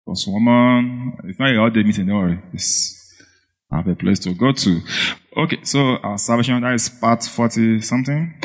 Because woman, it's not a all day meeting, don't worry. I have a place to go to. Okay, so our salvation, that is part 40 something.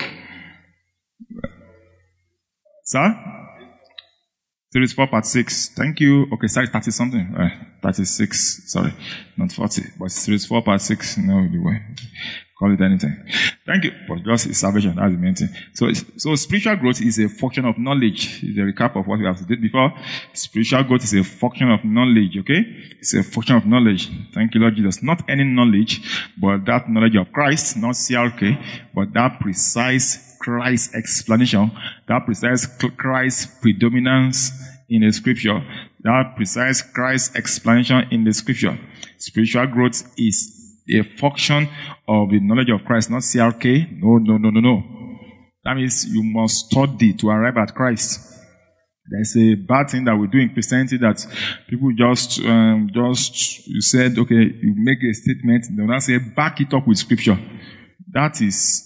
Sir? Series 4, part 6. Thank you. Okay, sorry, 30 something. 36, sorry. Not 40. But series 4, part 6. No, you will call it anything. Thank you. But just salvation, that's the main thing. So spiritual growth is a function of knowledge. It's a recap of what we have did before. Spiritual growth is a function of knowledge, okay? It's a function of knowledge. Thank you, Lord Jesus. Not any knowledge, but that knowledge of Christ, not CRK, but that precise Christ explanation, that precise Christ predominance in the scripture, that precise Christ explanation in the scripture. Spiritual growth is a function of the knowledge of Christ, not CRK. No. That means you must study to arrive at Christ. There's a bad thing that we do in Christianity that people just you said, okay, you make a statement, they will not say, back it up with scripture. That is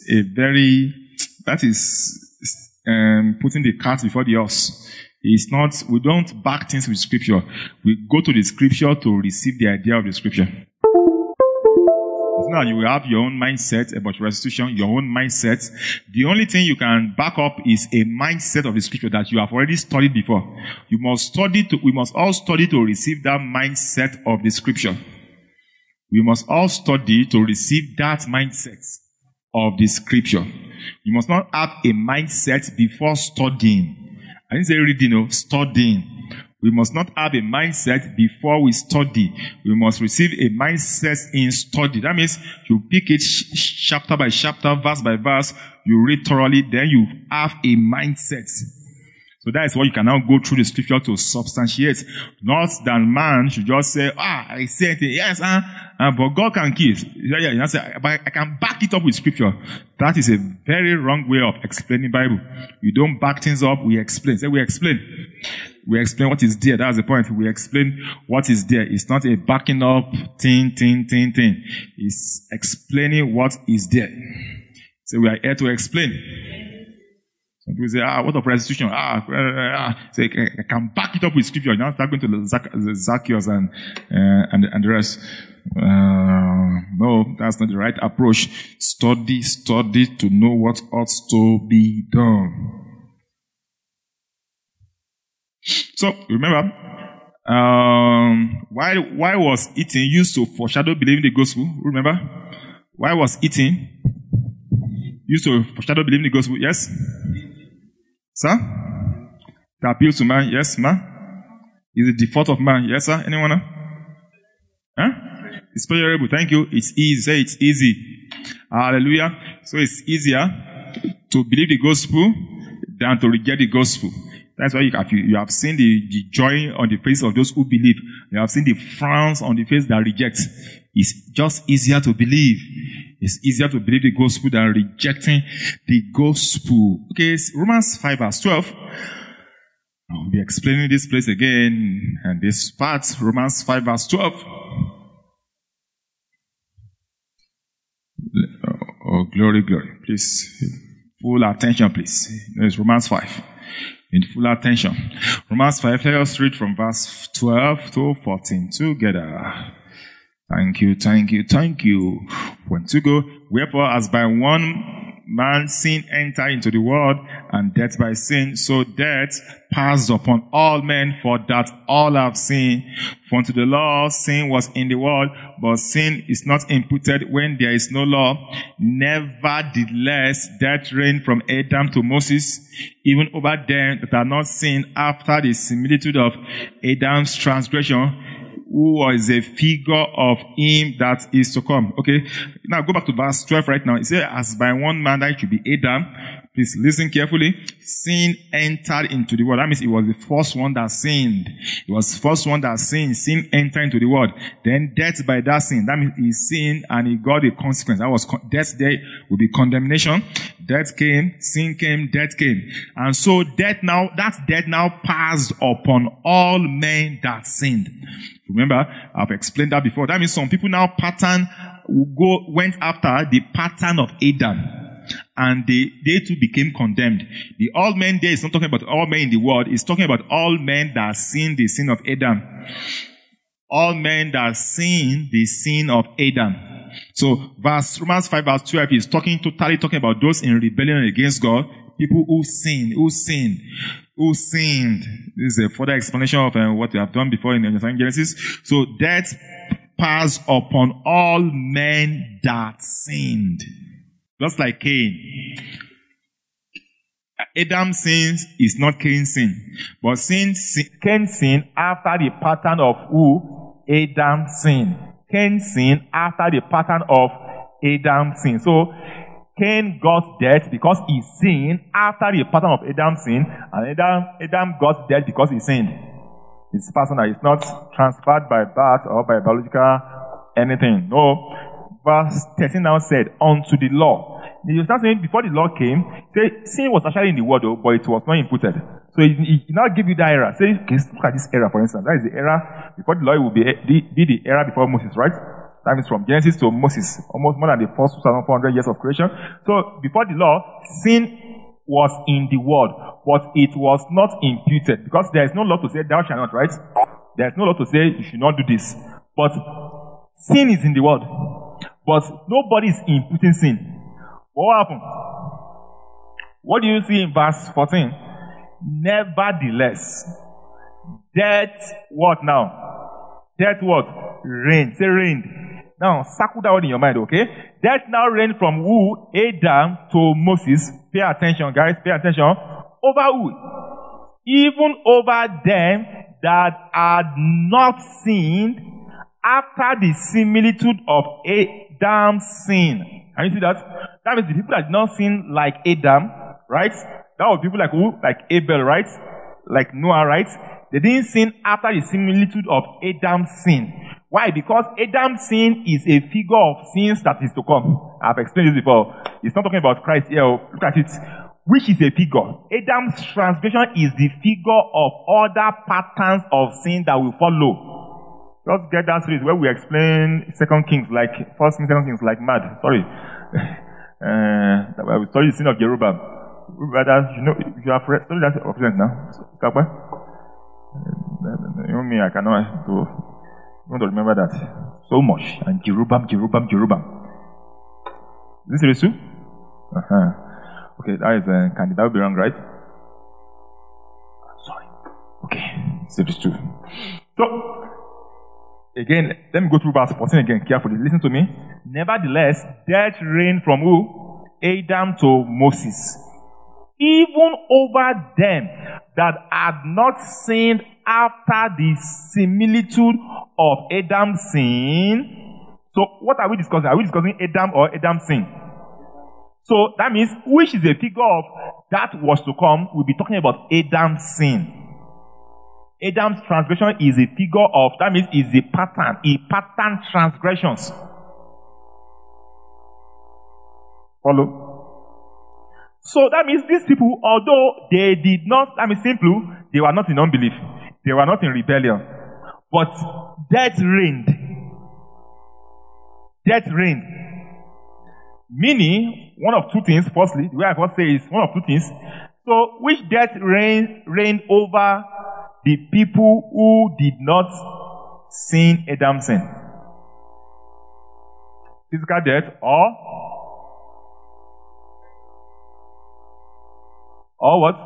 putting the cart before the horse. It's not, we don't back things with scripture. We go to the scripture to receive the idea of the scripture. It's not that you will have your own mindset about restitution, your own mindset. The only thing you can back up is a mindset of the scripture that you have already studied before. We must all study to receive that mindset of the scripture. We must all study to receive that mindset of the scripture. You must not have a mindset before studying. I didn't say reading, studying. We must not have a mindset before we study. We must receive a mindset in study. That means you pick it chapter by chapter, verse by verse, you read thoroughly, then you have a mindset. So that is what you can now go through the scripture to substantiate. Not that man should just say, I said it, yes, but God can give. But I can back it up with scripture. That is a very wrong way of explaining Bible. You don't back things up, we explain. Say we explain. We explain what is there. That's the point. We explain what is there. It's not a backing up thing. It's explaining what is there. So we are here to explain. Some people say, what of restitution? So I can back it up with scripture. Now start going to Zacchaeus and the rest. No, that's not the right approach. Study to know what ought to be done. So, remember, why was eating used to foreshadow believing the gospel? Remember? Why was eating used to foreshadow believing the gospel? Yes? Sir? To appeal to man? Yes, man? Is it the fault of man? Yes, sir? Anyone? Huh? It's pleasurable. Thank you. It's easy. Say it's easy. Hallelujah. So it's easier to believe the gospel than to reject the gospel. That's why you have seen the joy on the face of those who believe. You have seen the frowns on the face that reject. It's just easier to believe. It's easier to believe the gospel than rejecting the gospel. Okay, Romans 5 verse 12. I'll be explaining this place again. And this part, Romans 5 verse 12. Oh, glory. Please, full attention, please. There's Romans 5. In full attention. Romans 5, let us read from verse 12 to 14 together. Thank you. When to go, wherefore as by one man sin entered into the world, and death by sin, so death passed upon all men, for that all have sinned. For unto the law sin was in the world, but sin is not imputed when there is no law. Nevertheless, death reigned from Adam to Moses, even over them that are not sinned after the similitude of Adam's transgression, who was a figure of him that is to come. Okay, now go back to verse 12 right now. It says, as by one man that should be Adam. Please listen carefully. Sin entered into the world. That means it was the first one that sinned. It was the first one that sinned. Sin entered into the world. Then death by that sin. That means he sinned and he got a consequence. That was death. There will be condemnation. Death came, sin came, death came. And so death now passed upon all men that sinned. Remember, I've explained that before. That means some people now went after the pattern of Adam. and they too became condemned. The all men there is not talking about all men in the world. It's talking about all men that sinned the sin of Adam. All men that sinned the sin of Adam. So Romans 5 verse 12 is totally talking about those in rebellion against God. People who sinned. This is a further explanation of what we have done before in Genesis. So death passed upon all men that sinned. Just like Cain. Adam's sin is not Cain's sin. But Cain sinned after the pattern of who? Adam's sin. Cain sinned after the pattern of Adam's sin. So Cain got death because he sinned after the pattern of Adam's sin, and Adam got death because he sinned. It's personal. It's not transferred by birth or by biological anything. No. Verse 13 now said, unto the law. You start saying before the law came, sin was actually in the world, but it was not inputted. So it now give you that error. Say, okay, look at this error, for instance. That is the error before the law. It will be the error before Moses, right? That means from Genesis to Moses, almost more than the first 2,400 years of creation. So before the law, sin was in the world, but it was not imputed, because there is no law to say thou shalt not, right? There is no law to say you should not do this. But sin is in the world, but nobody is imputing sin. What happened? What do you see in verse 14? Nevertheless, death what now? Death what? Reigned. Say reigned. Now, circle that word in your mind, okay? Death now reigned from who? Adam to Moses. Pay attention, guys. Pay attention. Over who? Even over them that had not sinned after the similitude of Adam's sin. Can you see that? That means the people that did not sin like Adam, right? That was people like who? Like Abel, right? Like Noah, right? They didn't sin after the similitude of Adam's sin. Why? Because Adam's sin is a figure of sins that is to come. I've explained this before. It's not talking about Christ here. Look at it. Which is a figure. Adam's transgression is the figure of other patterns of sin that will follow. Just get that series where we explain 2 Kings like, 1 Kings, 2 Kings like mad. Sorry. We study the sin of Jeroboam. Brother, you know, if you have studied that represent now. You know me, I cannot want to remember that so much. And Jeroboam. Is this true? Okay, that is can that be wrong, right? Sorry. Okay, so it's true. So again, let me go through verse 14 again carefully. Listen to me. Nevertheless, death reigned from who? Adam to Moses. Even over them that had not sinned after the similitude of Adam's sin. So what are we discussing? Are we discussing Adam or Adam's sin? So that means which is a figure of that was to come. We'll be talking about Adam's sin. Adam's transgression is a figure of, that means is a pattern transgressions. Follow? So that means these people, although they did not, that means simple, they were not in unbelief. They were not in rebellion. But death reigned. Death reigned. Meaning, one of two things, firstly, the way I first say is one of two things. So, which death reigned over the people who did not sin Adam's sin? Physical death or what?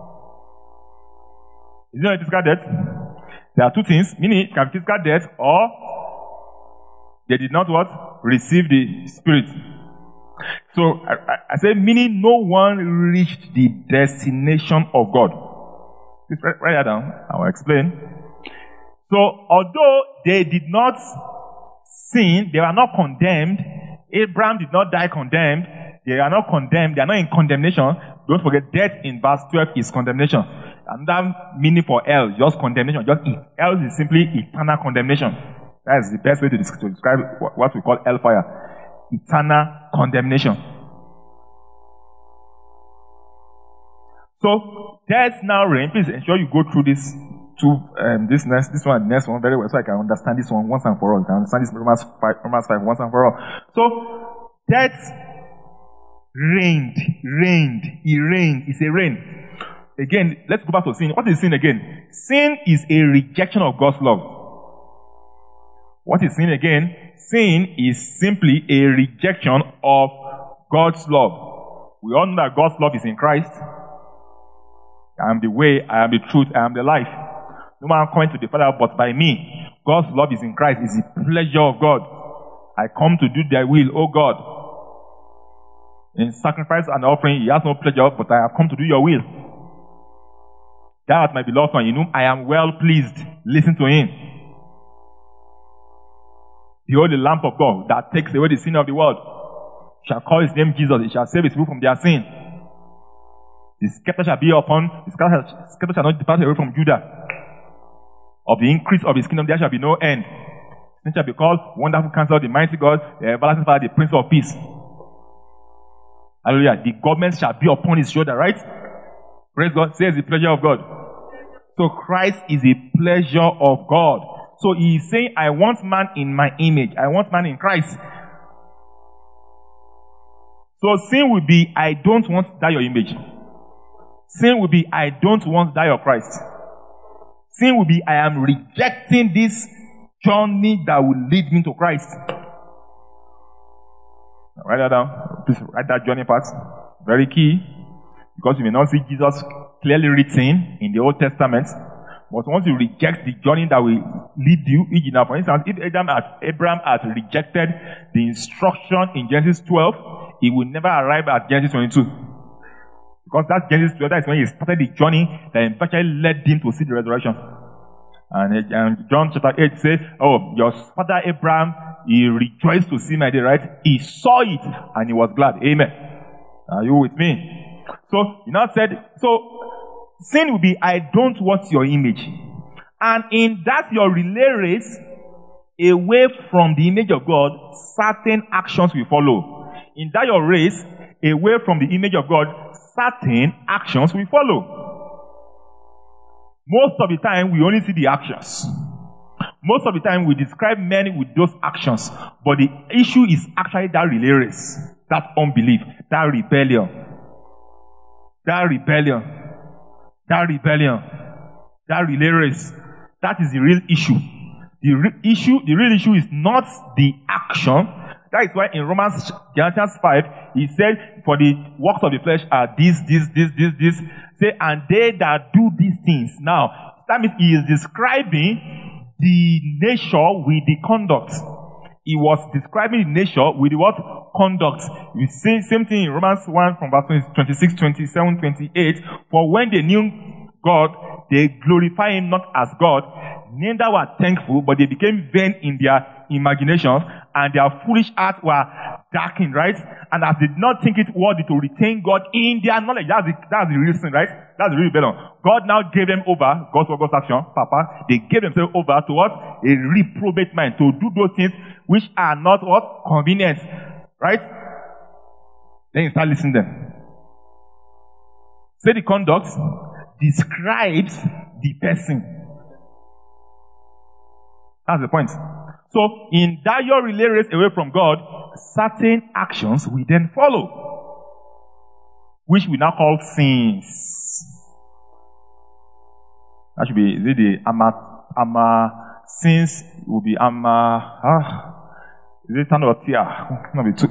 Is it not a physical death? There are two things, meaning it can be physical death or they did not what? Receive the Spirit. So, I say, meaning no one reached the destination of God. Please write that down. I will explain. So, although they did not sin, they were not condemned. Abraham did not die condemned. They are not condemned. They are not in condemnation. Don't forget, death in verse 12 is condemnation. Another meaning for hell, just condemnation. Hell is simply eternal condemnation. That is the best way to describe what we call hellfire. Eternal condemnation. So, death now reign. Please ensure you go through this this next one very well, so I can understand this one once and for all. I can understand this Romans 5 once and for all. So, death reigned. He reigned. It's a reign. Again, let's go back to sin. What is sin again? Sin is a rejection of God's love. What is sin again? Sin is simply a rejection of God's love. We all know that God's love is in Christ. I am the way, I am the truth, I am the life. No man coming to the Father but by me. God's love is in Christ. It's the pleasure of God. I come to do thy will, O God. In sacrifice and offering, he has no pleasure, but I have come to do your will. Thou art my beloved Son, in whom I am well pleased. Listen to him. Behold the Lamb of God that takes away the sin of the world. Shall call his name Jesus. He shall save his people from their sin. The scepter shall be upon, the scepter shall not depart away from Judah. Of the increase of his kingdom there shall be no end. He shall be called Wonderful Counselor, the Mighty God, the Everlasting Father, the Prince of Peace. Hallelujah. The government shall be upon his shoulder, right? Praise God. Says the pleasure of God. So Christ is a pleasure of God. So he is saying, I want man in my image. I want man in Christ. So sin will be, I don't want that your image. Sin will be, I don't want that your Christ. Sin will be, I am rejecting this journey that will lead me to Christ. Write that down. Please write that journey part. Very key. Because you may not see Jesus clearly written in the Old Testament. But once you reject the journey that will lead you, for instance, if Abraham had rejected the instruction in Genesis 12, he would never arrive at Genesis 22. Because that Genesis 12, that is when he started the journey that eventually led him to see the resurrection. And John chapter 8 says, oh, your father Abraham, he rejoiced to see my day, right? He saw it and he was glad. Amen. Are you with me? So, he now said, so, sin will be, I don't want your image. And in that your relay race, away from the image of God, certain actions will follow. In that your race, away from the image of God, certain actions will follow. Most of the time, we only see the actions. Most of the time, we describe men with those actions. But the issue is actually that relay race, that unbelief, that rebellion. That rebellion. That rebellion. That relay race. That is the real issue. The real issue is not the action. That is why in Galatians 5, he said, for the works of the flesh are this. Say, and they that do these things. Now, that means he is describing the nature with the conduct. He was describing the nature with the what? Conduct. We see same thing in Romans 1 from verse 26, 27, 28. For when they knew God, they glorify him not as God, neither were thankful, but they became vain in their imaginations, and their foolish hearts were darkened, right? And as they did not think it worthy to retain God in their knowledge, that's the real sin, right? That's the real rebellion. God now gave them over, God's action, they gave themselves over to what? A reprobate mind, to do those things which are not what? Convenient, right? Then you start listening to them. Say the conduct describes the person. That's the point. So, in that your relay race away from God, certain actions will then follow, which we now call sins. That should be, is it the sins will be is it or tia? Not be two.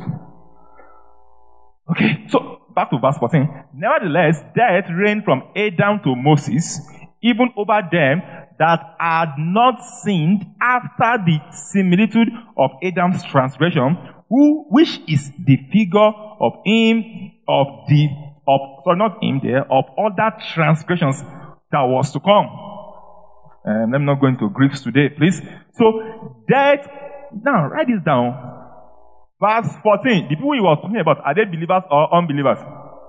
Okay, so back to verse 14. Nevertheless, death reigned from Adam to Moses, even over them that had not sinned after the similitude of Adam's transgression, which is the figure of other transgressions that was to come. Let me not go into Greeks today, please. So, death, now write this down. Verse 14, the people he was talking about, are they believers or unbelievers?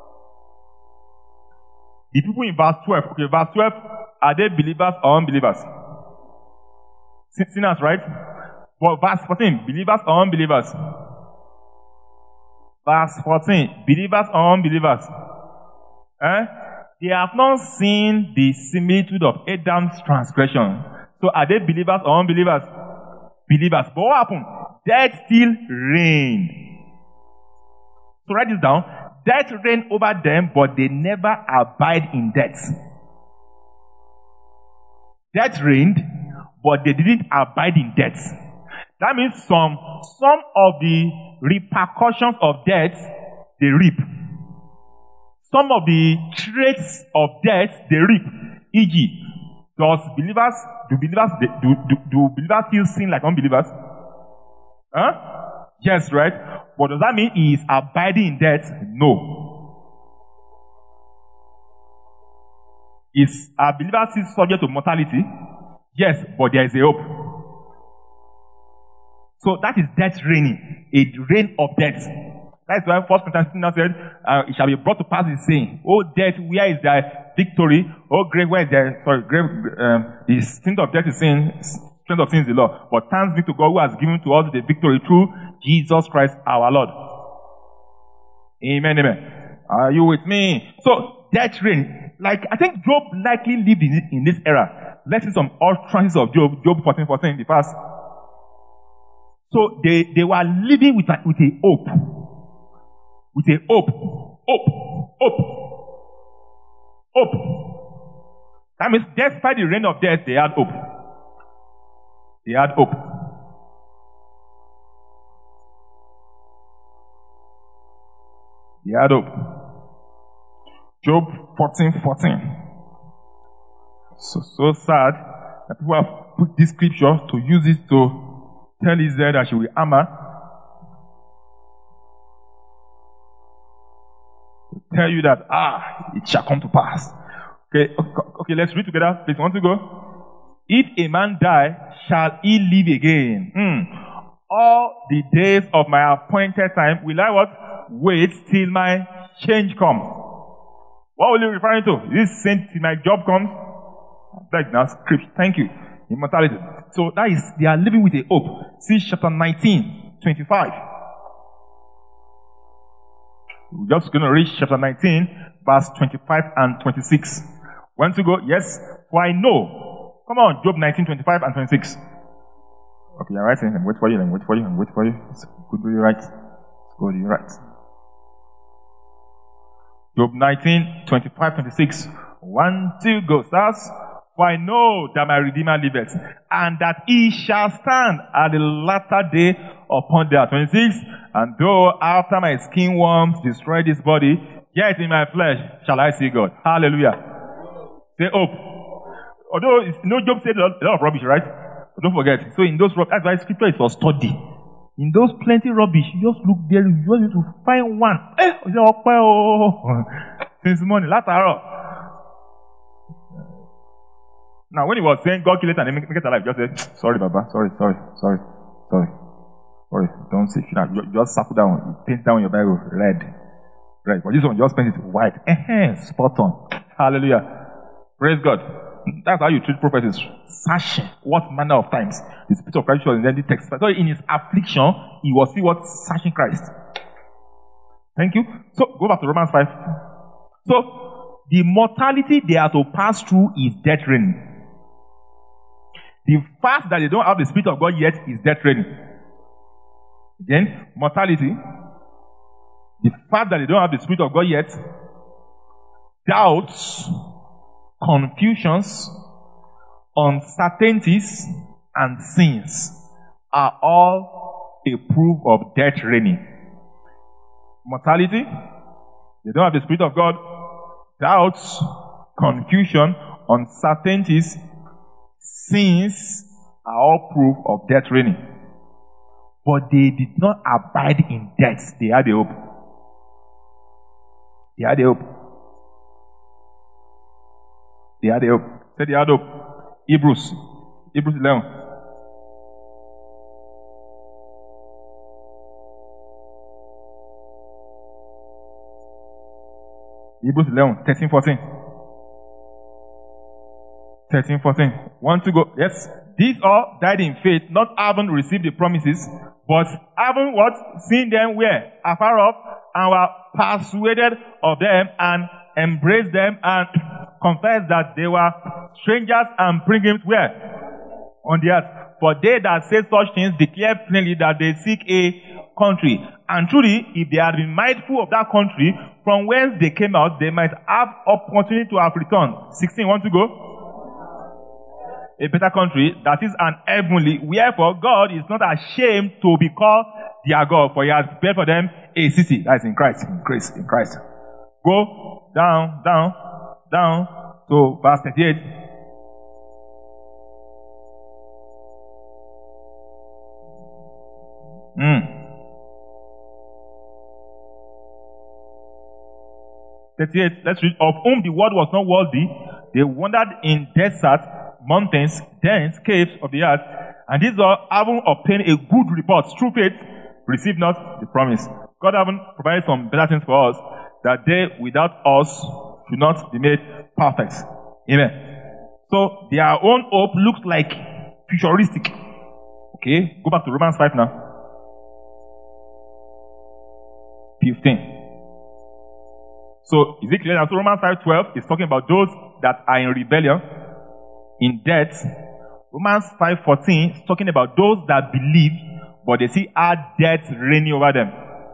The people in verse 12, okay, verse 12, are they believers or unbelievers? Sinners, right? But verse 14, believers or unbelievers? Verse 14, believers or unbelievers? They have not seen the similitude of Adam's transgression. So are they believers or unbelievers? Believers. But what happened? Death still reigned. So write this down. death reigned over them, but they never abide in death. Death reigned, but they didn't abide in death. That means some of the repercussions of death, they reap. Some of the traits of death, they reap. E.g., do believers still sin like unbelievers? Yes, right? But does that mean he is abiding in death? No. Is a believer still subject to mortality? Yes, but there is a hope. So that is death reigning, a reign of death. That's why 1 Corinthians now said, it shall be brought to pass the saying, "O death, where is thy victory? O grave, where is the strength of death is sin, strength of sin is the law. But thanks be to God who has given to us the victory through Jesus Christ our Lord." Amen, amen. Are you with me? So, death reign. Like, I think Job likely lived in this era. Let's see some utterances of Job 14:14, the first. So, they were living with a hope. With a hope. That means, despite the reign of death, they had hope. They had hope. They had hope. Job 14:14. So sad that people have put this scripture to use it to tell Israel that she will armor. To tell you that, it shall come to pass. Okay, let's read together. Please, want to go? If a man die, shall he live again? All the days of my appointed time, will I what? Wait till my change come. What will you referring to? Is this saying till my job comes? Like now, scripture. Thank you. Immortality. So that is, they are living with a hope. See chapter 19:25. We're just going to read chapter 19, verse 25 and 26. Want to go? Yes. For I know. Come on, Job 19:25 and 26. Okay, you're right. Wait for you. It's good, do you right? It's good, you right. Job 19:25, 26. 1, 2, go. Stars. For I know that my Redeemer liveth, and that he shall stand at the latter day upon the 26. And though after my skin worms destroy this body, yet in my flesh shall I see God. Hallelujah. Say hope. Although, Job said a lot of rubbish, right? But don't forget. So in those rubbish, that's why scripture is for study. In those plenty rubbish, you just look there, you just need to find one. Since morning, last hour. Now, when he was saying God kill it and make it alive, just say, sorry, Baba, sorry. Don't say that. You just circle down, you paint down your Bible red. But this one, just paint it white. Spot on. Hallelujah. Praise God. That's how you treat prophecies. Searching what manner of times the Spirit of Christ was in the text. So in his affliction, he was searching Christ. Thank you. So go back to Romans 5. So the mortality they are to pass through is death reigning. The fact that they don't have the Spirit of God yet is death reigning. Then mortality. The fact that they don't have the Spirit of God yet, doubts, confusions, uncertainties, and sins are all a proof of death reigning. Mortality, they don't have the Spirit of God. Doubts, confusion, uncertainties, sins are all proof of death reigning. But they did not abide in death. They had a hope. They had a hope. They had hope. Say they had hope. Hebrews 11. Hebrews 11, 13, 14. 13, 14. Want to go? Yes. These all died in faith, not having received the promises, but having what? Seen them where? Afar off, and were persuaded of them, and embraced them, and confessed that they were strangers and pilgrims where? On the earth. For they that say such things declare plainly that they seek a country. And truly, if they had been mindful of that country from whence they came out, they might have opportunity to have returned. 16, want to go? A better country, that is an heavenly. Wherefore, God is not ashamed to be called their God, for he has prepared for them a city. That is in Christ. In Christ. Go down to verse 38. Let's read. Of whom the world was not worthy, they wandered in deserts, mountains, dens, caves of the earth, and these all, having obtained a good report through faith, receive not the promise. God having provided some better things for us, that they without us should not be made perfect. Amen. So their own hope looks like futuristic. Okay, go back to Romans 5 now. 15. So is it clear that Romans 5:12 is talking about those that are in rebellion, in debt? Romans 5:14 is talking about those that believe, but they see our debt reigning over them.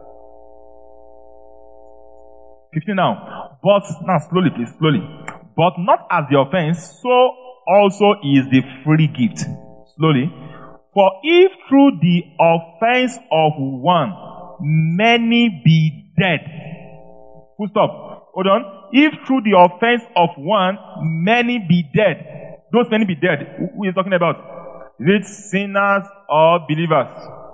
15 now. But now slowly, please, slowly. But not as the offense, so also is the free gift. Slowly. For if through the offense of one many be dead. Full stop. Hold on. If through the offense of one many be dead. Those many be dead. Who is talking about? Is it sinners or believers?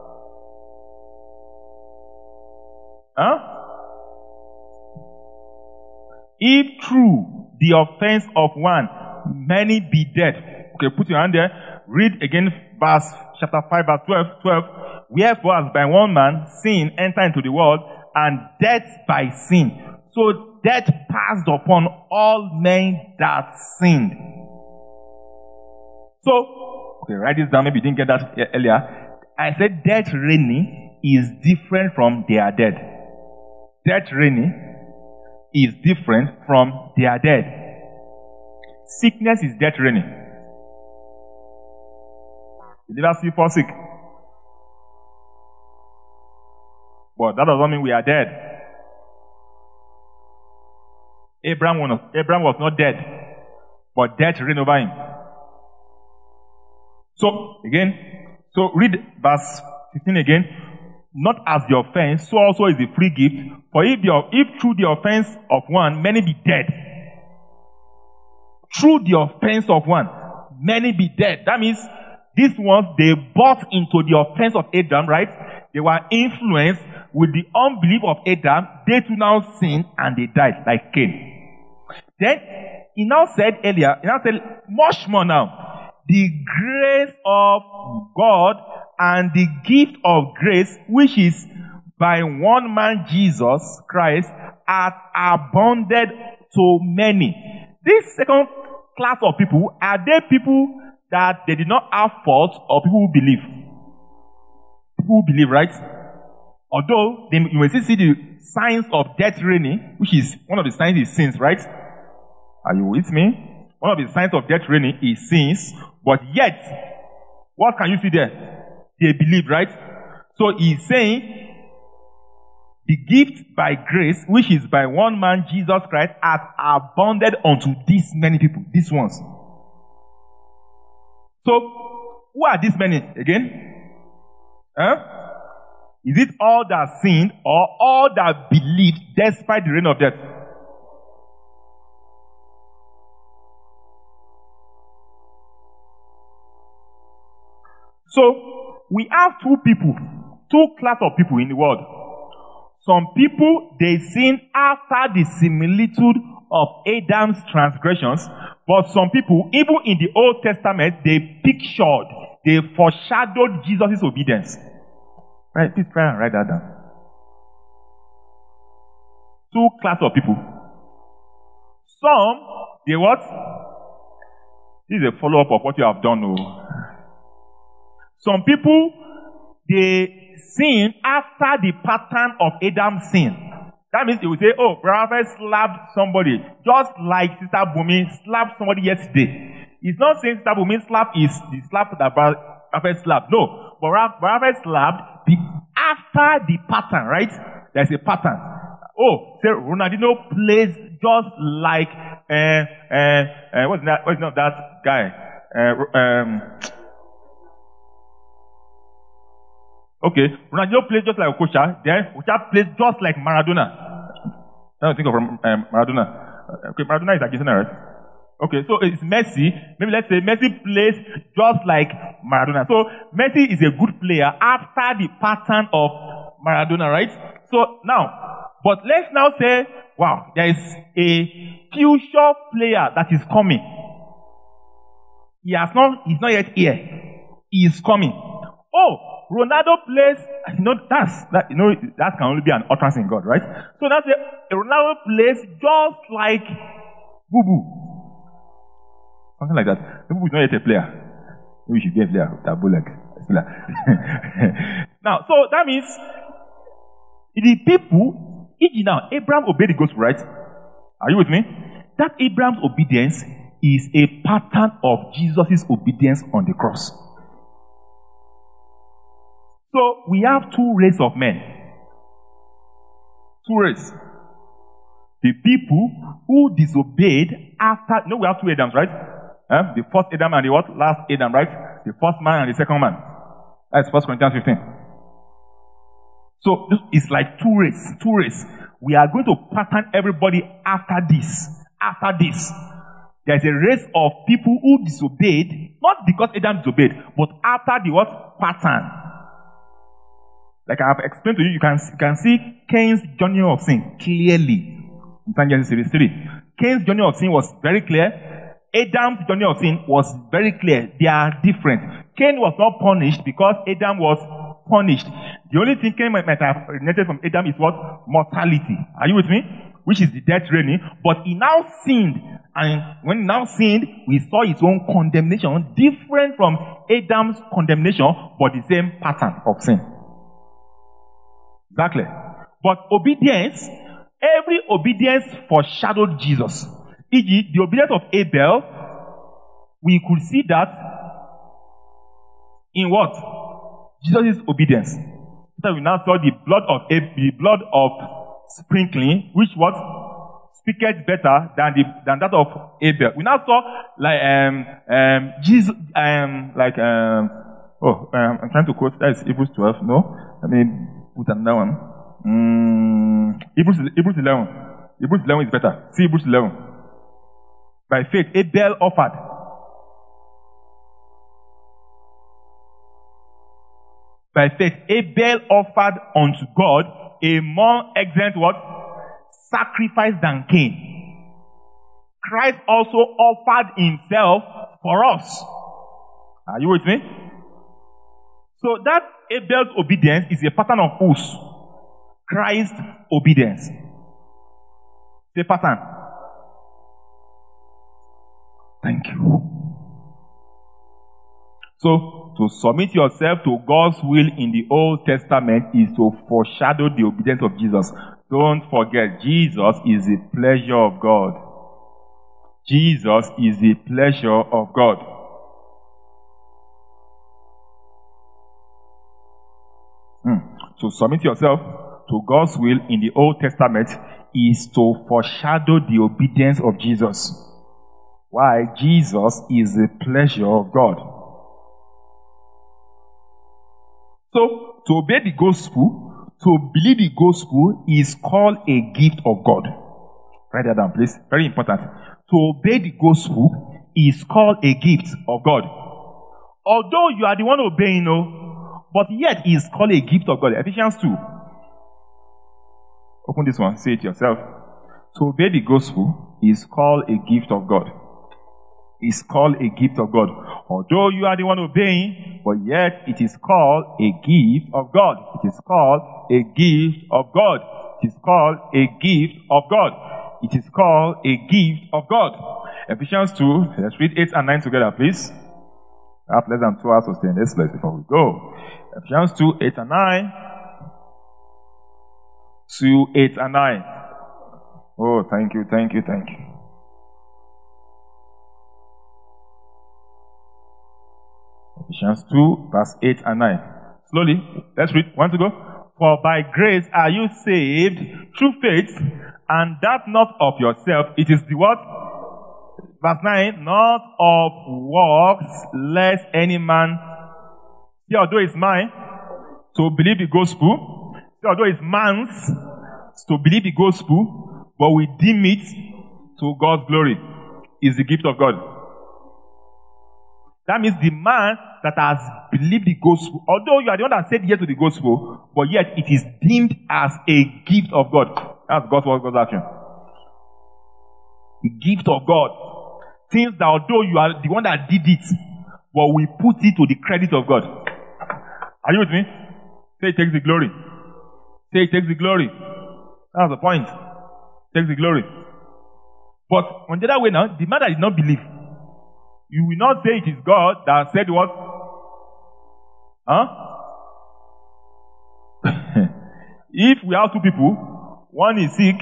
If through the offense of one many be dead. Okay, put your hand there. Read again chapter 5 verse 12. Wherefore as by one man sin entered into the world, and death by sin. So death passed upon all men that sinned. So, okay, write this down. Maybe you didn't get that earlier. I said death reigning is different from they are dead. Death reigning is different from they are dead. Sickness is death reigning. Believers still fall sick. But that doesn't mean we are dead. Abraham was not dead, but death reigned over him. So read verse 15 again. Not as the offense, so also is the free gift. For if through the offense of one many be dead, through the offense of one many be dead. That means these ones, they bought into the offense of Adam, right? They were influenced with the unbelief of Adam. They too now sinned and they died like Cain. Then, he now said much more now, the grace of God and the gift of grace, which is by one man Jesus Christ, hath abounded to many. This second class of people, are they people that they did not have fault, or people who believe? People who believe, right? Although you may still see the signs of death reigning, which is one of the signs is sins, right? Are you with me? One of the signs of death reigning is sins, but yet, what can you see there? They believe, right? So he's saying, the gift by grace, which is by one man, Jesus Christ, hath abounded unto these many people, these ones. So, who are these many again? Is it all that sinned or all that believed despite the reign of death? So, we have two class of people in the world. Some people, they sin after the similitude of Adam's transgressions, but some people, even in the Old Testament, they foreshadowed Jesus' obedience. Right, please try and write that down. Two class of people. Some, they what? This is a follow-up of what you have done. Oh. Some people, they sin after the pattern of Adam's sin. That means they will say, oh, Brother slapped somebody, just like Sister Bumi slapped somebody yesterday. It's not saying Sister Bumi slap is the slap that Brother slapped. No, but Brother slapped after the pattern, right? There's a pattern. say Ronaldinho plays just like what's that guy? Okay, Ronaldinho plays just like Okocha. Then Okocha plays just like Maradona. I don't think of Maradona. Okay, Maradona is Argentina, right? Okay, so it's Messi. Maybe let's say Messi plays just like Maradona. So Messi is a good player after the pattern of Maradona, right? So now, but let's now say, wow, there is a future player that is coming. He's not yet here. He is coming. Oh, Ronaldo plays, that can only be an utterance in God, right? So that's it. Ronaldo plays just like Boo. Something like that. Boo is not yet a player. Maybe we should be a player with a bull leg. Now, so that means the people, e.g. now, Abraham obeyed the gospel, right? Are you with me? That Abraham's obedience is a pattern of Jesus' obedience on the cross. So we have two races of men. Two races. The people who disobeyed after, we have two Adams, right? The first Adam and the what? Last Adam, right? The first man and the second man. That's 1 Corinthians 15. So it's like two races. We are going to pattern everybody after this. After this. There's a race of people who disobeyed, not because Adam disobeyed, but after the what? Pattern. Like I have explained to you, you can see Cain's journey of sin clearly. In Genesis 3. Cain's journey of sin was very clear. Adam's journey of sin was very clear. They are different. Cain was not punished because Adam was punished. The only thing Cain might have originated from Adam is what? Mortality. Are you with me? Which is the death reigning. But he now sinned. And when he now sinned, we saw his own condemnation, different from Adam's condemnation, but the same pattern of sin. Exactly. But obedience, every obedience foreshadowed Jesus. E.g., the obedience of Abel, we could see that in what? Jesus' obedience. So we now saw the blood of sprinkling, which was speaketh better than that of Abel. We now saw Jesus, I'm trying to quote, that is Hebrews 12. No, I mean. Put another one. Hebrews 11. Hebrews 11 is better. See Hebrews 11. By faith, Abel offered. By faith, Abel offered unto God a more excellent what? Sacrifice than Cain. Christ also offered himself for us. Are you with me? So that Abel's obedience is a pattern of whose? Christ's obedience. It's a pattern. Thank you. So, to submit yourself to God's will in the Old Testament is to foreshadow the obedience of Jesus. Don't forget, Jesus is the pleasure of God. Jesus is the pleasure of God. To submit yourself to God's will in the Old Testament is to foreshadow the obedience of Jesus. Why? Jesus is the pleasure of God. So, to obey the gospel, to believe the gospel is called a gift of God. Write that down, please. Very important. To obey the gospel is called a gift of God. Although you are the one obeying, but yet it is called a gift of God. Ephesians 2. Open this one. Say it yourself. To obey the gospel is called a gift of God. It's called a gift of God. Although you are the one obeying, but yet it is called a gift of God. It is called a gift of God. It is called a gift of God. It is called a gift of God. Ephesians 2. Let's read 8 and 9 together, please. I have less than 2 hours to stay in this place before we go. Ephesians 2, 8 and 9. 2, 8 and 9. Oh, thank you. Ephesians 2, verse 8 and 9. Slowly, let's read. Want to go? For by grace are you saved through faith, and that not of yourself. It is the what? Verse 9, not of works, lest any man, see, although it's mine to believe the gospel, see, although it's man's to believe the gospel, but we deem it to God's glory, is the gift of God. That means the man that has believed the gospel, although you are the one that said yes to the gospel, but yet it is deemed as a gift of God. That's God's action. The gift of God. Things that although you are the one that did it, but we put it to the credit of God. Are you with me? Say it takes the glory. Say it takes the glory. That's the point. It takes the glory. But on the other way now, the man that did not believe, you will not say it is God that said what? Huh? If we have two people, one is sick,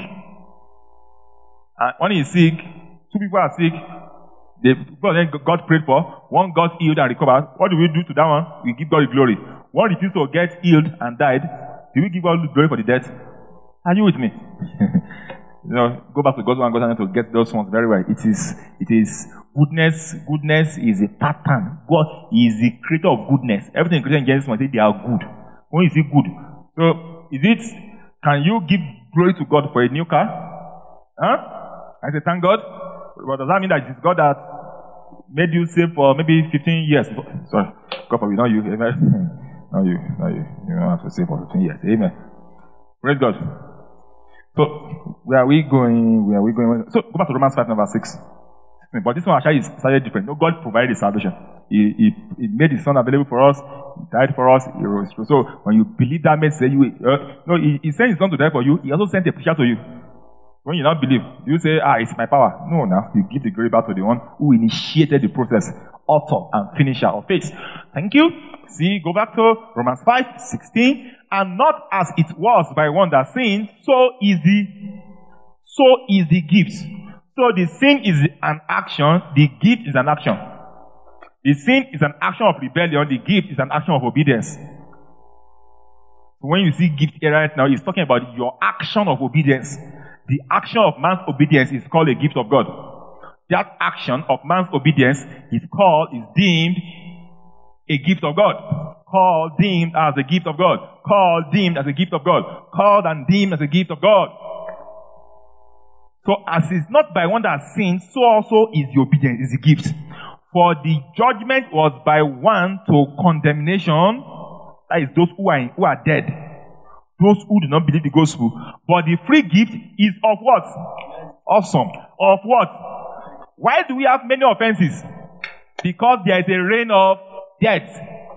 two people are sick, God prayed for, one got healed and recovered. What do we do to that one? We give God the glory. One refused to get healed and died. Do we give God the glory for the death? Are you with me? Go back to God's one, to get those ones very well. It is goodness. Goodness is a pattern. God is the creator of goodness. Everything created in Genesis 1 say they are good. When you see good, so can you give glory to God for a new car? Huh? I say thank God. But does that mean that it's God that made you save for maybe 15 years? Sorry, God forbid, not you. Amen. Not you. You don't have to save for 15 years. Amen. Praise God. So, where are we going? So, go back to Romans 5, verse 6. But this one actually is slightly different. No, God provided salvation. He made His Son available for us. He died for us. He rose. So, when you believe that message, He sent His Son to die for you. He also sent a preacher to you. When you not believe, you say, it's my power. No, now you give the glory back to the one who initiated the process, author and finisher of faith. Thank you. See, go back to Romans 5:16. And not as it was by one that sinned, so is the gift. So the sin is an action, the gift is an action. The sin is an action of rebellion, the gift is an action of obedience. When you see gift here right now, it's talking about your action of obedience. The action of man's obedience is called a gift of God. That action of man's obedience is deemed a gift of God. Called, deemed as a gift of God. Called, deemed as a gift of God. Called and deemed as a gift of God. So as is not by one that sins, so also is the obedience, is the gift. For the judgment was by one to condemnation, that is those who are dead. Those who do not believe the gospel. But the free gift is of what? Awesome. Of what? Why do we have many offenses? Because there is a reign of death.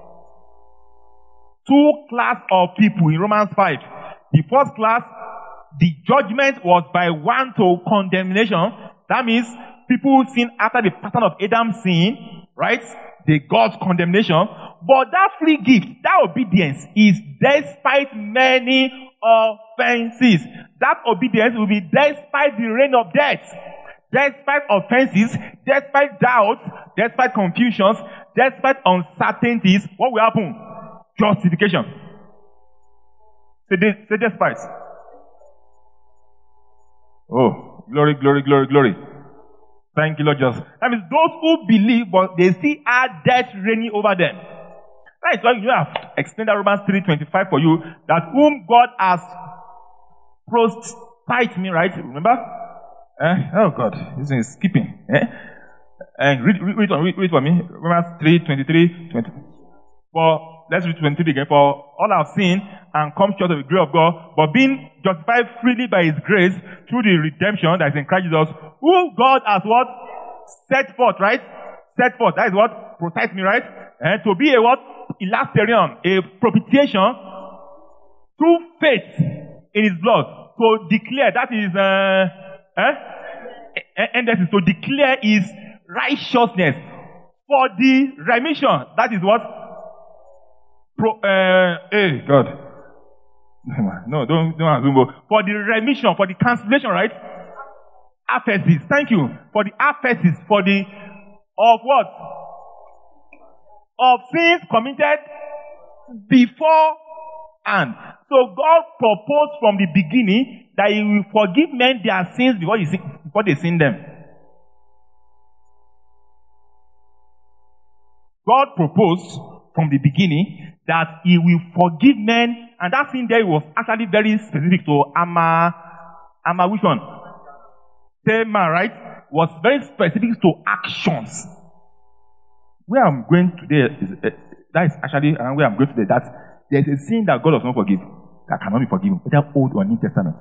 Two class of people in Romans 5. The first class, the judgment was by one to condemnation. That means people sin after the pattern of Adam's sin, right? They got condemnation. But that free gift, that obedience is despite many offenses. That obedience will be despite the reign of death. Despite offenses, despite doubts, despite confusions, despite uncertainties, what will happen? Justification. Say despite. Oh, glory, glory, glory, glory. Thank you, Lord Jesus. That means those who believe, but they still have death reigning over them. That is why you have explained that Romans 3:25 for you, that whom God has prospered me, right? Remember? Oh God, this thing is skipping. And read for me. Romans 3:23. Let's read 23 again. For all have sinned and come short of the glory of God, but being justified freely by His grace through the redemption that is in Christ Jesus, who God has what? Set forth, right? Set forth. That is what? Protect me, right? And to be a what? Elasterion, a propitiation through faith in His blood. To declare, that is, and that is to declare His righteousness for the remission. That is what? God. No, don't assume. For the remission, for the cancellation, right? Aphesis. Thank you. For the aphesis, of what? Of sins committed before and. So God proposed from the beginning that He will forgive men their sins before they sin them. God proposed from the beginning that He will forgive men, and that sin there was actually very specific to Amma which one? Tema, right? Was very specific to actions. Where I'm going today that is actually where I'm going today. That there's a sin that God does not forgive, that cannot be forgiven, whether Old or New Testament.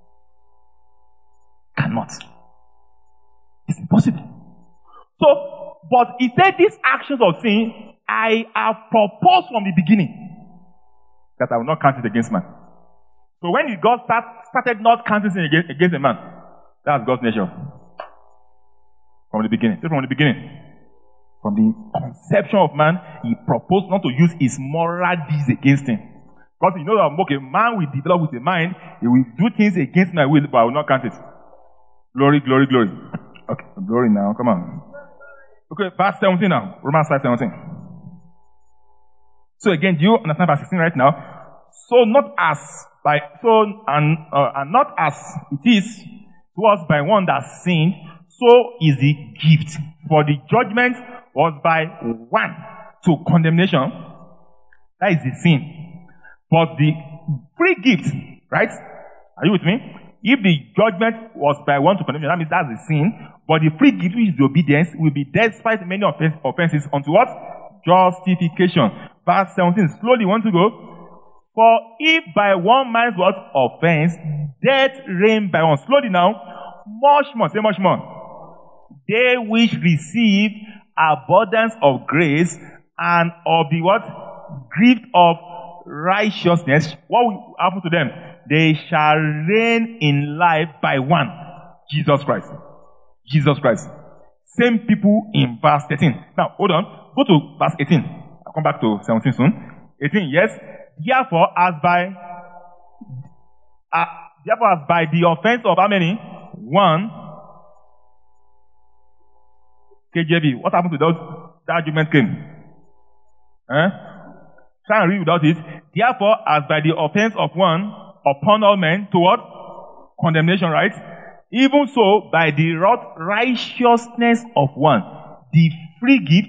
Cannot. It's impossible. So, but He said these actions of sin, I have proposed from the beginning that I will not count it against man. So when God started not counting sin against a man, that's God's nature. From the beginning. From the beginning. From the conception of man, He proposed not to use His moral deeds against him. Because you know that okay, man will develop with a mind, he will do things against my will, but I will not count it. Glory, glory, glory. Okay, glory now, come on. Okay, verse 17 now. Romans 5:17. So again, do you understand verse 16 right now? So not as it is towards by one that sinned, so is the gift. For the judgment was by one to condemnation. That is the sin. But the free gift, right? Are you with me? If the judgment was by one to condemnation, that means that's the sin. But the free gift, which is the obedience, will be despite many offenses unto what? Justification. Verse 17. Slowly, want to go? For if by one man's what? Offense, death reigned by one. Slowly now. Much more. Say much more. They which received abundance of grace and of the what? Gift of righteousness. What will happen to them? They shall reign in life by one. Jesus Christ. Jesus Christ. Same people in verse 13. Now, hold on. Go to verse 18. I'll come back to 17 soon. 18, yes. Therefore, as by the offense of how many? One. KJV. What happened to those? That argument came. Try and read without it. Therefore, as by the offense of one upon all men to what? Condemnation, right? Even so, by the righteousness of one, the free gift,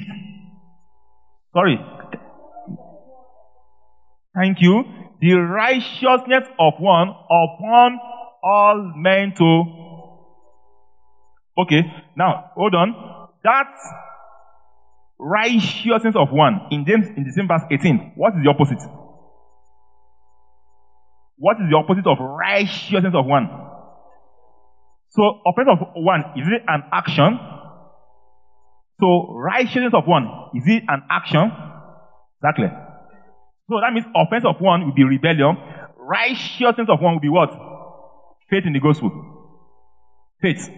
Thank you. The righteousness of one upon all men to. Okay, now hold on. That's righteousness of one. In the same verse 18, what is the opposite? What is the opposite of righteousness of one? So, offense of one, is it an action? So, righteousness of one, is it an action? Exactly. So, that means offense of one will be rebellion. Righteousness of one will be what? Faith in the gospel. Faith.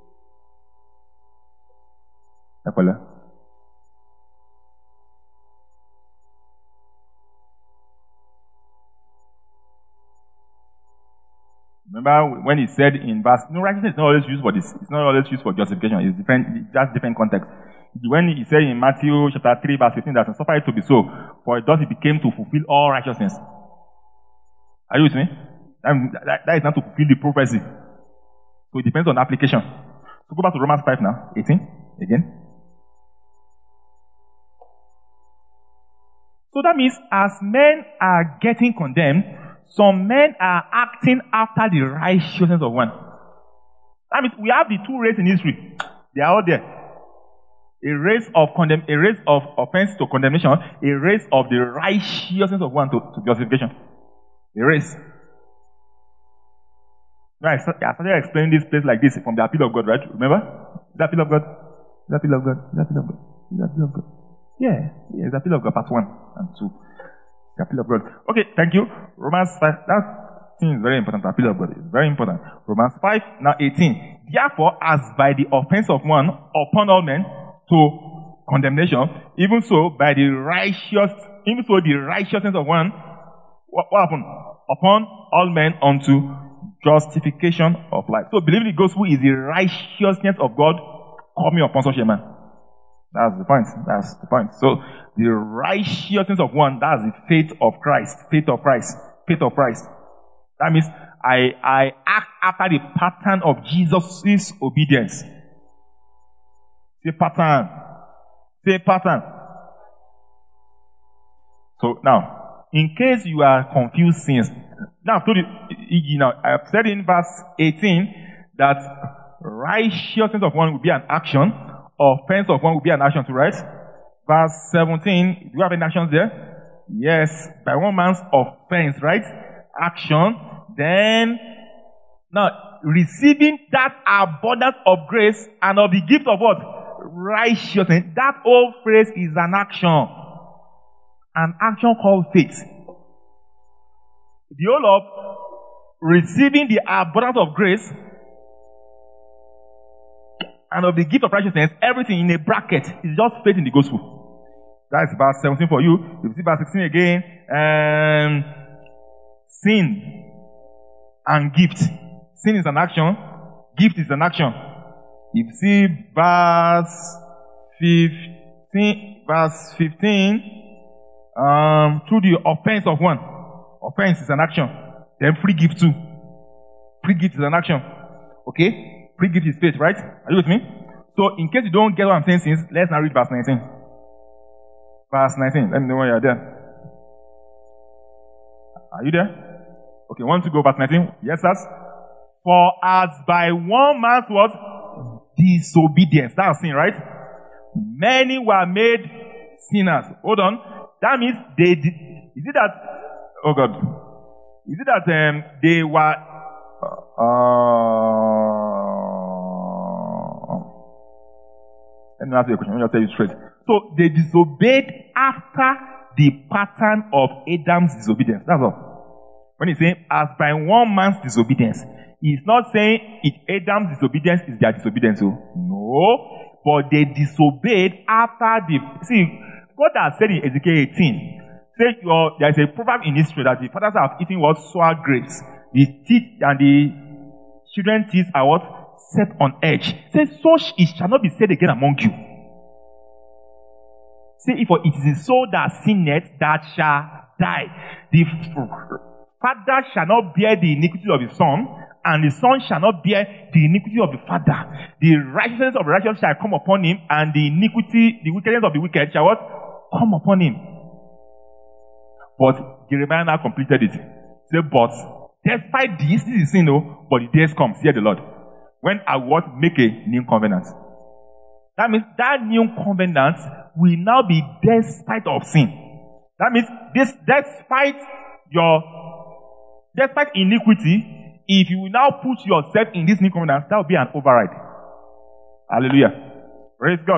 Remember when he said in verse, righteousness is not always used for this. It's not always used for justification. It's different, just different context. When he said in Matthew chapter 3 verse 15 that suffer it to be so, for thus it became to fulfill all righteousness. Are you with me? That is not to fulfill the prophecy. So it depends on application. So go back to Romans 5 now, 18, again. So that means as men are getting condemned, some men are acting after the righteousness of one. That means we have the two races in history. They are all there. A race of offense to condemnation, a race of the righteousness of one to justification. A race. Right, I started explaining this place like this from the appeal of God, right? Remember? The appeal of God. The appeal of God. The appeal of God. The appeal of God. Yeah, the appeal of God, part 1 and 2. The appeal of God. Okay, thank you. Romans 5. That thing is very important. The appeal of God is very important. Romans 5, now 18. Therefore, as by the offense of one upon all men to condemnation, even so the righteousness of one, what happened? Upon all men unto justification of life. So believing the gospel is the righteousness of God coming upon such a man. That's the point. That's the point. So the righteousness of one, that's the faith of Christ. Faith of Christ. faith of Christ. That means I act after the pattern of Jesus' obedience. Say pattern. Say pattern. So now, in case you are confused since, now I've told you, I've said in verse 18 that righteousness of one will be an action, offense of one will be an action too, right? Verse 17, do you have any actions there? Yes, by one man's offense, right? Action. Then, now, receiving that abundance of grace and of the gift of what? Righteousness. That whole phrase is an action. An action called faith. The whole of receiving the abundance of grace and of the gift of righteousness, everything in a bracket is just faith in the gospel. That's verse 17 for you. You see verse 16 again. Sin and gift. Sin is an action. Gift is an action. You see verse 15, through the offense of one. Offense is an action. Then free gift too. Free gift is an action. Okay? Free gift is faith, right? Are you with me? So, in case you don't get what I'm saying since, let's now read verse 19. Verse 19. Let me know when you're there. Are you there? Okay, 1 to go, verse 19. Yes, sirs. For as by one man's what? Disobedience. That's sin, right? Many were made sinners. Hold on. That means they did. Is it that? Oh God. Is it that they were? Let me ask you a question. Let me just tell you straight. So they disobeyed after the pattern of Adam's disobedience. That's all. When he's saying as by one man's disobedience, he's not saying Adam's disobedience is their disobedience. No, but they disobeyed after the. See, God has said in Ezekiel 18. Say there is a proverb in history that the fathers have eaten what? Sour grapes. The teeth and the children's teeth are what? Set on edge. Say, such it shall not be said again among you. Say, for it is the soul that sinneth that shall die. The father shall not bear the iniquity of his son, and the son shall not bear the iniquity of the father. The righteousness of the righteous shall come upon him, and the wickedness of the wicked shall what? Come upon him. But Jeremiah now completed it. Say, but despite this is sin, no, but the days come, hear the Lord, when I will make a new covenant. That means that new covenant will now be despite of sin. That means this despite iniquity, if you will now put yourself in this new covenant, that will be an override. Hallelujah. Praise God.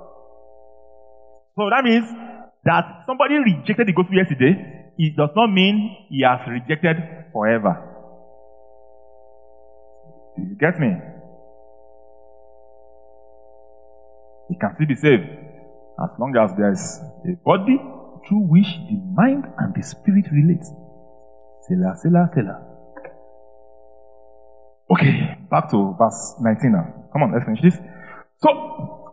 So that means that somebody rejected the gospel yesterday, it does not mean he has rejected forever. Do you get me? He can still be saved as long as there is a body through which the mind and the spirit relate. Selah, selah, selah. Okay, back to verse 19 now. Come on, let's finish this. So,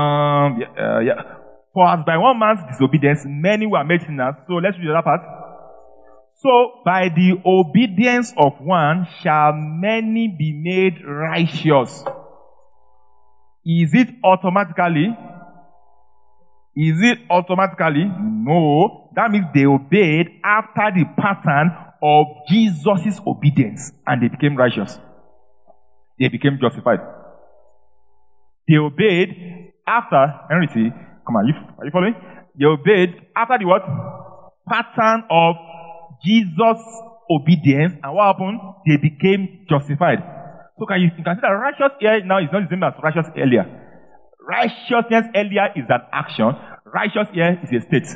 For as by one man's disobedience, many were made sinners. So let's read the other part. So by the obedience of one shall many be made righteous. Is it automatically? Is it automatically? No. That means they obeyed after the pattern of Jesus' obedience, and they became righteous. They became justified. They obeyed after, Henry, come on, are you following? They obeyed after the what? Pattern of Jesus' obedience, and what happened? They became justified. So you can see that righteous here now is not the same as righteous earlier. Righteousness earlier is an action. Righteous here is a state.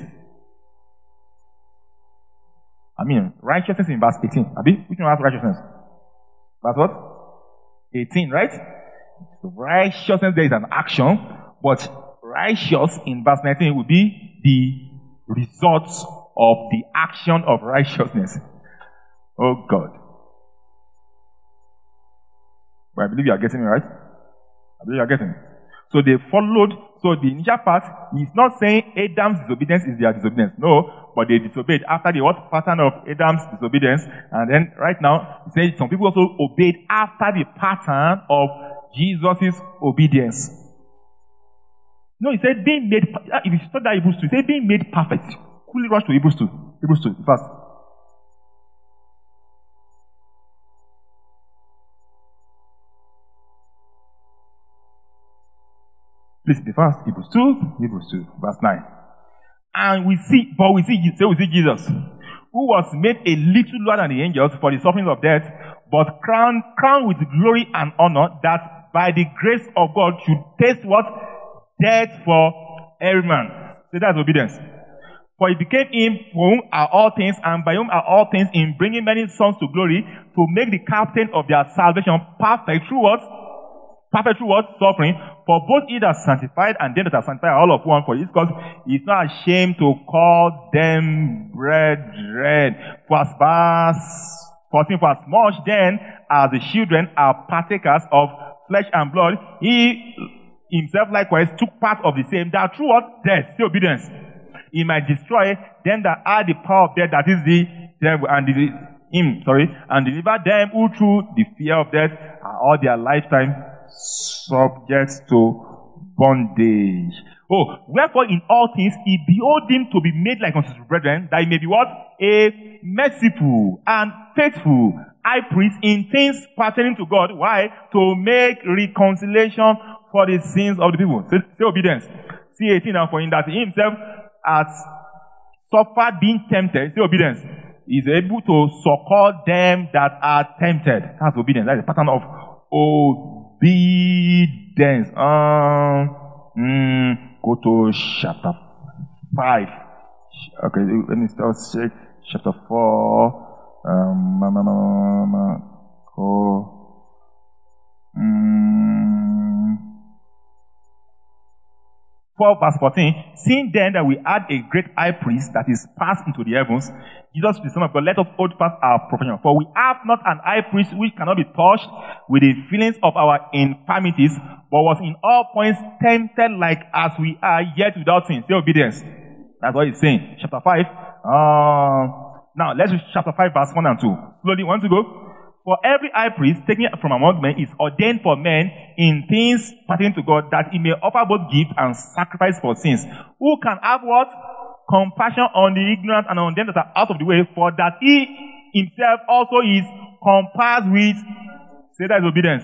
I mean, righteousness in verse 18. Which one has righteousness? Verse what? 18, right? Righteousness there is an action, but righteous in verse 19 will be the result of the action of righteousness. Oh God. But I believe you are getting me, right? I believe you are getting me. So they followed So the initial part is not saying Adam's disobedience is their disobedience. No, but they disobeyed after the what pattern of Adam's disobedience. And then right now, he says some people also obeyed after the pattern of Jesus' obedience. No, he said being made, if you study that Hebrews 2, he said being made perfect. Quickly rush to Hebrews 2. Hebrews 2, first. Please be fast. Hebrews 2, verse 9. And we see Jesus, who was made a little lower than the angels for the sufferings of death, but crowned with glory and honor, that by the grace of God should taste what? Death for every man. So that's obedience. For it became him for whom are all things, and by whom are all things, in bringing many sons to glory, to make the captain of their salvation perfect through what? Perfect through what? Suffering. For both he that sanctified and them that are sanctified are all of one. For this cause he is not ashamed to call them brethren. For as verse 14, for as much then as the children are partakers of flesh and blood, he himself likewise took part of the same, that through what? Death, say obedience, he might destroy them that are the power of death, that is the devil, and deliver them who through the fear of death are all their lifetime subject to bondage. Wherefore in all things he behold him to be made like unto his brethren, that he may be what? A merciful and faithful high priest in things pertaining to God. Why? To make reconciliation for the sins of the people. Say obedience. See 18 now, for in that he himself has suffered being tempted. Say obedience. He is able to succor them that are tempted. That's obedience. That's the pattern of obedience. Go to chapter 5. Okay, let me start check chapter 4. 4 verse 14. Seeing then that we had a great high priest that is passed into the heavens, Jesus the Son of God, let us hold fast our profession. For we have not an high priest which cannot be touched with the feelings of our infirmities, but was in all points tempted like as we are, yet without sin. Say obedience. That's what he's saying. Chapter 5. Now let's read chapter 5 verse 1 and 2. Slowly, want to go? For every high priest taken from among men is ordained for men in things pertaining to God, that he may offer both gift and sacrifice for sins. Who can have what? Compassion on the ignorant and on them that are out of the way, for that he himself also is compassed with, say that is obedience.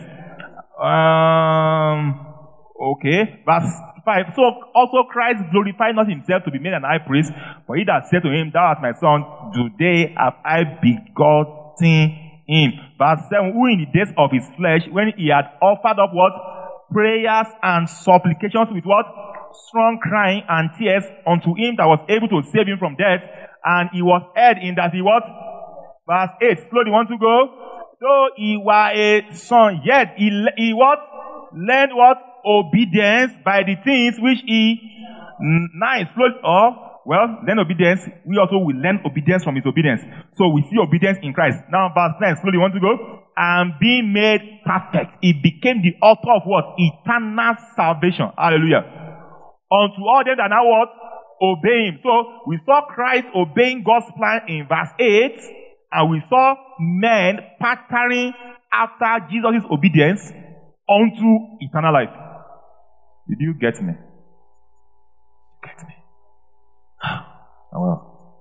Okay, verse 5. So also Christ glorified not himself to be made an high priest, for he that said to him, Thou art my son, today have I begotten him. Verse 7. Who in the days of his flesh, when he had offered up what? Prayers and supplications with what? Strong crying and tears unto him that was able to save him from death, and he was heard in that he what? Verse 8. Slowly, want to go? Though he were a son, yet he what? Learned what? Obedience by the things which he slowly, learn obedience. We also will learn obedience from his obedience. So we see obedience in Christ. Now verse 9, slowly want to go? And being made perfect, he became the author of what? Eternal salvation. Hallelujah. Unto all them that now what? Obey him. So we saw Christ obeying God's plan in verse 8, and we saw men patterning after Jesus' obedience unto eternal life. Did you get me? Get me? Oh, well.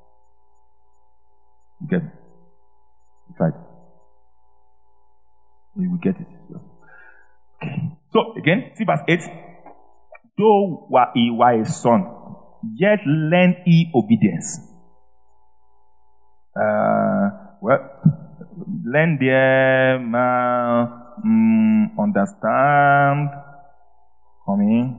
You get it. You tried. You will get it. Okay. So, again, see verse 8. Though he were a son, yet learn he obedience. Learn them, understand, coming.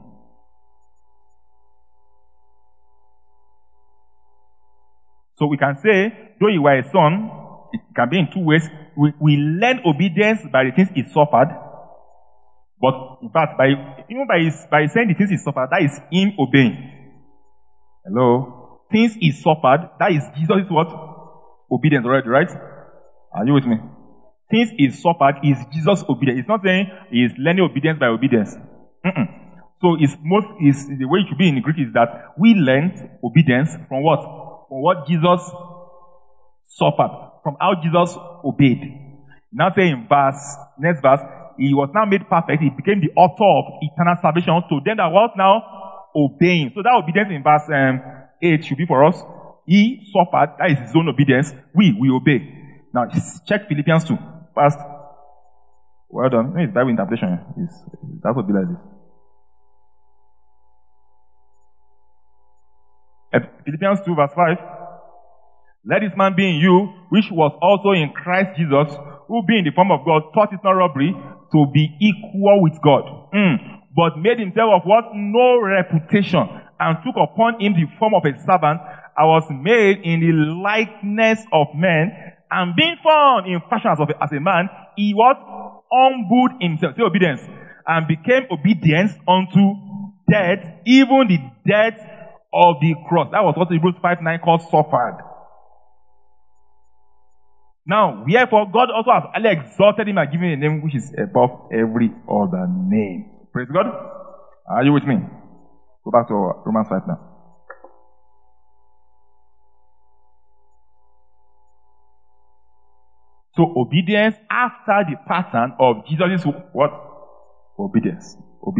So we can say, though you were a son, it can be in two ways. We learn obedience by the things he suffered. But in fact, by saying the things he suffered, that is him obeying. Hello? Things he suffered, that is Jesus' what? Obedience already, right? Are you with me? Things he suffered is Jesus' obedience. It's not saying he is learning obedience by obedience. So So is the way it should be in the Greek is that we learned obedience from what? From what Jesus suffered, from how Jesus obeyed. Now say in next verse, he was now made perfect. He became the author of eternal salvation to them that was now obeying. So that obedience in verse 8 should be for us. He suffered, that is his own obedience. We obey. Now check Philippians 2. First. Well done. It's Bible interpretation. That would be like this. Philippians 2 verse 5. Let this man be in you, which was also in Christ Jesus, who being in the form of God, thought it not robbery to be equal with God. But made himself of what? No reputation, and took upon him the form of a servant, and was made in the likeness of men, and being found in fashion as a man, he was humbled himself, say obedience, and became obedience unto death, even the death of the cross. That was what Hebrews 5:9 called suffered. Now, wherefore God also has highly exalted him and given him a name which is above every other name. Praise God. Are you with me? Go back to Romans 5 now. So obedience after the pattern of Jesus is what? Obedience.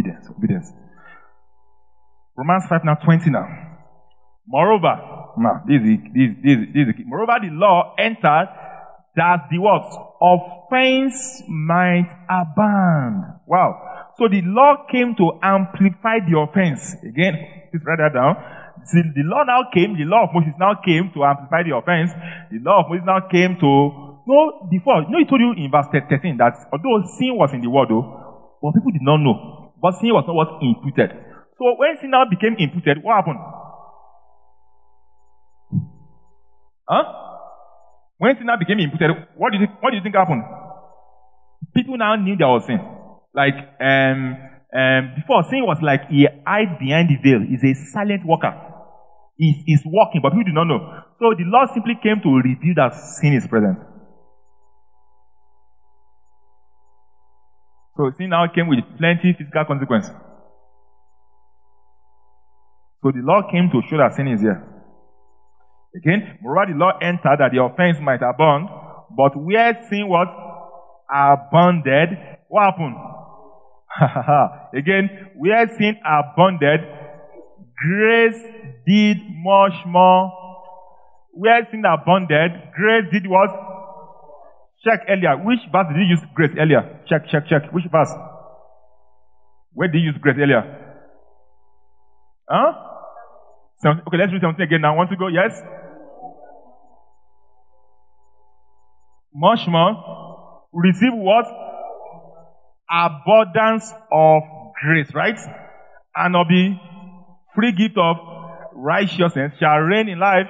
Romans 5 now 20 now. Moreover, now this is the key. Moreover, the law entered that the what? Offense might abound. Wow. So the law came to amplify the offense. Again, please write that down. See, the law of Moses now came to amplify the offense. The law of Moses now came to before, he told you in verse 13 that although sin was in the world, but people did not know. But sin was not what imputed. So when sin now became imputed, what happened? When sin now became imputed, what do you think happened? People now knew there was sin. Like before, sin was like he hides behind the veil. He's a silent worker. He's walking, but people do not know. So the law simply came to reveal that sin is present. So sin now came with plenty physical consequence. So the law came to show that sin is here. Again, moreover, the law entered that the offense might abound, but where sin was abounded, what happened? Again, where sin abounded, grace did much more. Where sin abounded, grace did what? Check earlier. Which verse did you use grace earlier? Check. Which verse? Where did you use grace earlier? Okay, let's read something again now. Want to go? Yes? Much more. Receive what? Abundance of grace, right? And of the free gift of righteousness shall reign in life.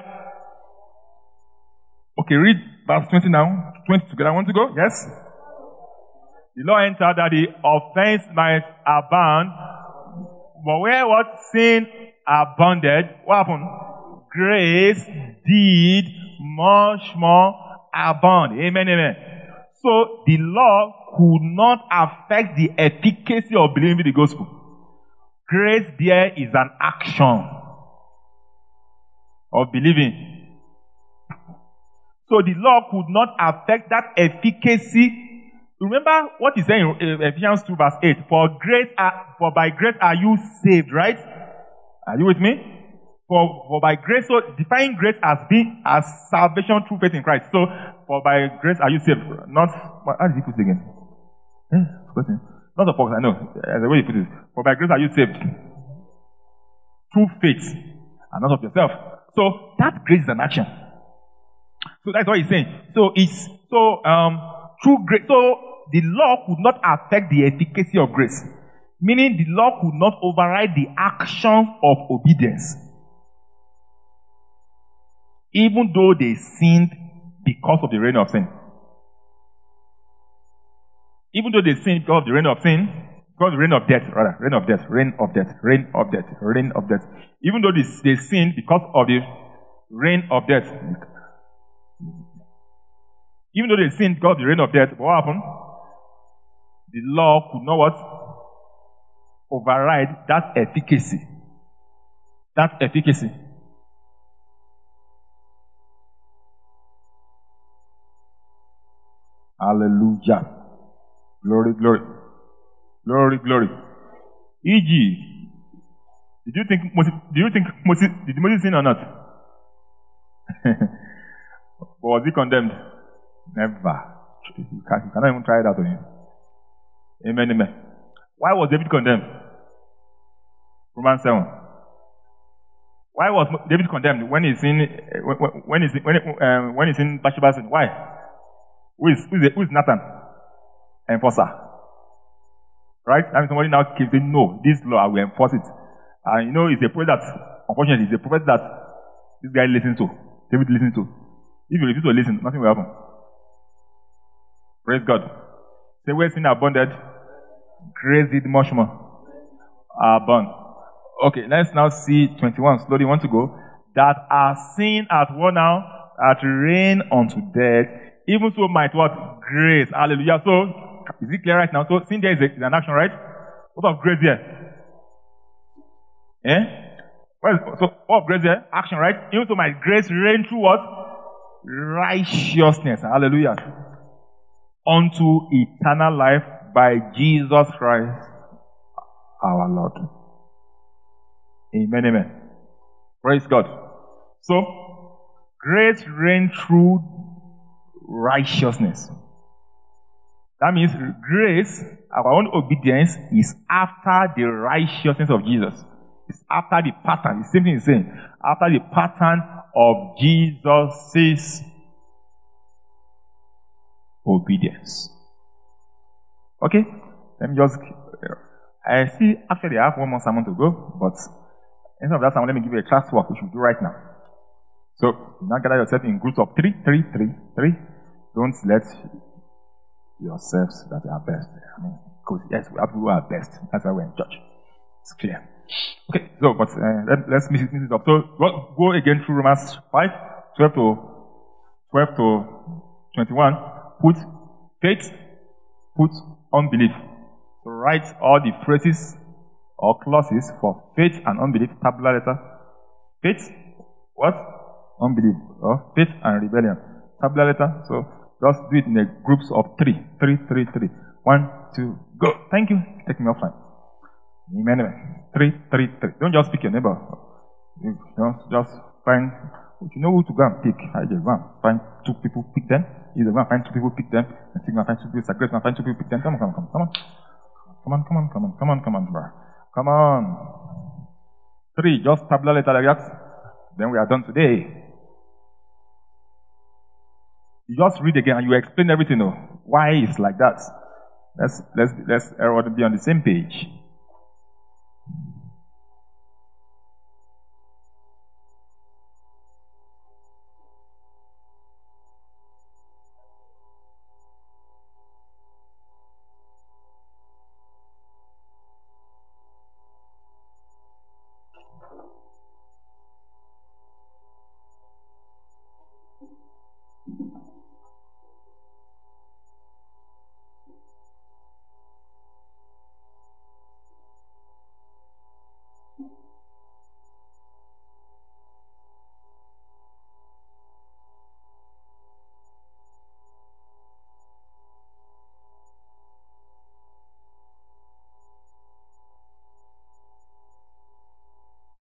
Okay, read verse 20 now. 20 together. Want to go? Yes? The law entered that the offense might abound, but where what? Sin abounded, what happened? Grace did much more abound. Amen. So the law could not affect the efficacy of believing the gospel. Grace there is an action of believing. So the law could not affect that efficacy. Remember what he said in Ephesians 2 verse 8. For by grace are you saved, right? Are you with me? For by grace, so define grace as salvation through faith in Christ. So, for by grace are you saved. Not, how did he put it again? Not the box, I know. The way he put it. For by grace are you saved. Through faith. And not of yourself. So, that grace is an action. So that's what he's saying. So through grace. So the law could not affect the efficacy of grace. Meaning the law could not override the actions of obedience. Even though they sinned because of the reign of sin. Even though they sinned because of the reign of sin, because of the reign of death. Even though they sinned because of the reign of death. Even though they sinned because of the reign of death, what happened? The law could not what? override that efficacy. That efficacy. Hallelujah. Glory, glory. Glory, glory. E.g., did Moses sin or not? Or was he condemned? Never. You cannot even try that on him. Amen, amen. Why was David condemned? Romans 7. Why was David condemned when he's in Bathsheba's sin? Why? Who is Nathan? Enforcer. Right? I mean, somebody now keeps saying, no, this law, I will enforce it. And it's a prophet that, unfortunately, it's a prophet that this guy listens to. David listens to. If you refuse to listen, nothing will happen. Praise God. Say, where sin abounded, grace did much more abound. Okay, let's now see 21. Slowly want to go. That our sin at one now, at reign unto death, even so might what? Grace. Hallelujah. So, is it clear right now? So, sin there is an action, right? What of grace here? So, what of grace here? Action, right? Even so might grace reign through what? Righteousness. Hallelujah. Unto eternal life by Jesus Christ our Lord. Amen, amen. Praise God. So, grace reigns through righteousness. That means grace, our own obedience, is after the righteousness of Jesus. It's after the pattern. The same thing is saying. After the pattern of Jesus' obedience. Okay? Let me just... I have one more sermon to go, but instead of that sermon, let me give you a class work we should do right now. So, now gather yourself in groups of 3. Don't let yourselves that are best. I mean, because yes, we have people who are best. That's why we're in church. It's clear. Okay, so, but let's mix it up. So, go again through Romans 5, 12 to 21. Put faith, put unbelief. So, write all the phrases or clauses for faith and unbelief, tabular letter. Faith, what? Unbelief. Or faith and rebellion. Tabular letter. So, just do it in a groups of 3. 1, 2, go. Thank you. Take me offline. Amen. 3. Don't just pick your neighbor. Just find, if you know who to go and pick, I just go and find 2 people, pick them. Either go and find 2 people, pick them. And think find 2 people, sacrifice, find 2 people, pick them. Come on. Come on. 3, just tabular letter like that. Then we are done today. You just read again and you explain everything. Why it's like that. Let's everybody be on the same page.